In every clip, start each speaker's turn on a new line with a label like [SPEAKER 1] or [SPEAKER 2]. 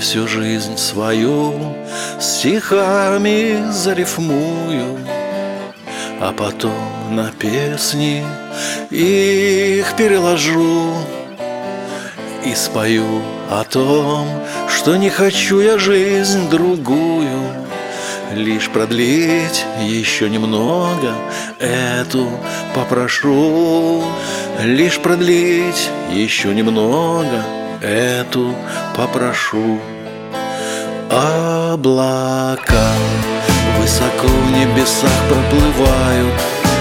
[SPEAKER 1] всю жизнь свою стихами зарифмую, а потом на песни их переложу и спою о том, что не хочу я жизнь другую, лишь продлить еще немного эту попрошу, лишь продлить еще немного эту попрошу. Облака высоко в небесах проплывают,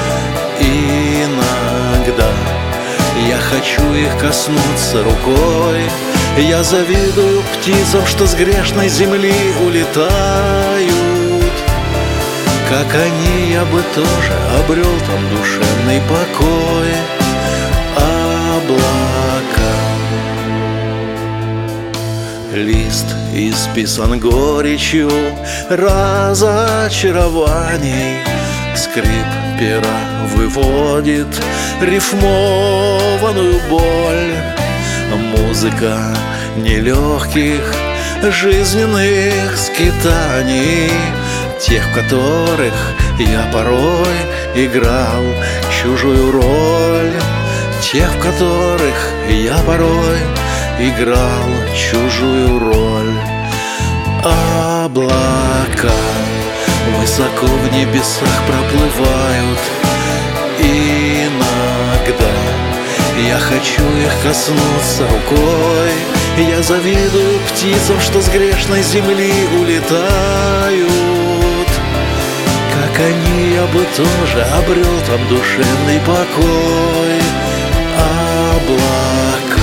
[SPEAKER 1] иногда я хочу их коснуться рукой. Я завидую птицам, что с грешной земли улетают. Как они, я бы тоже обрел там душевный покой. Облака. Лист исписан горечью разочарований, скрип пера выводит рифмованную боль. Музыка нелегких жизненных скитаний, тех, в которых я порой играл чужую роль, тех, в которых я порой играл чужую роль. Облака высоко в небесах проплывают, иногда я хочу их коснуться рукой. Я завидую птицам, что с грешной земли улетают. Как они, я бы тоже обрел там душевный покой. Облака.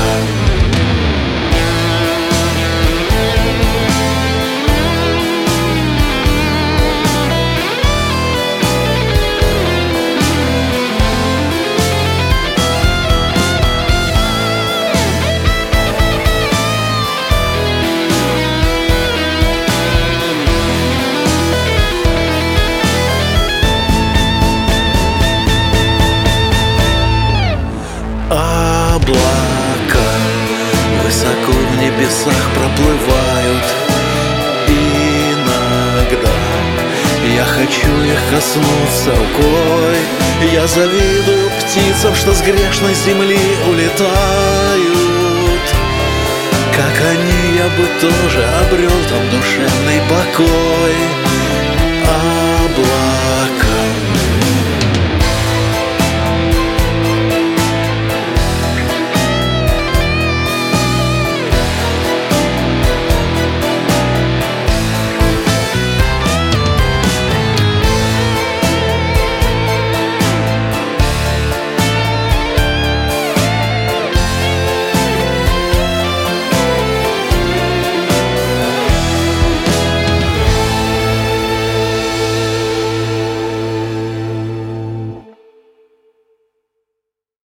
[SPEAKER 1] Облака высоко в небесах проплывают, иногда я хочу их коснуться рукой. Я завидую птицам, что с грешной земли улетают. Как они, я бы тоже обрел там душевный покой.